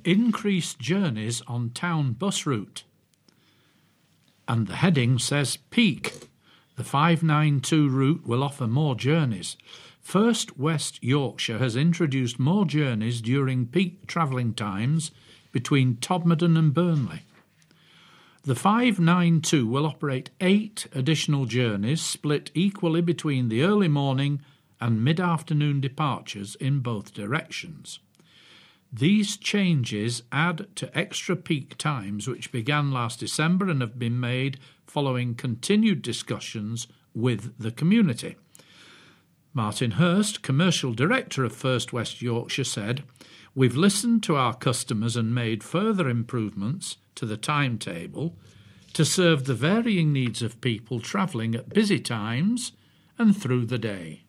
increased journeys on town bus route. And the heading says peak. The 592 route will offer more journeys. First West Yorkshire has introduced more journeys during peak travelling times between Todmorden and Burnley. The 592 will operate 8 additional journeys split equally between the early morning and mid-afternoon departures in both directions. These changes add to extra peak times which began last December and have been made following continued discussions with the community. Martin Hurst, Commercial Director of First West Yorkshire, said, "We've listened to our customers and made further improvements to the timetable to serve the varying needs of people travelling at busy times and through the day."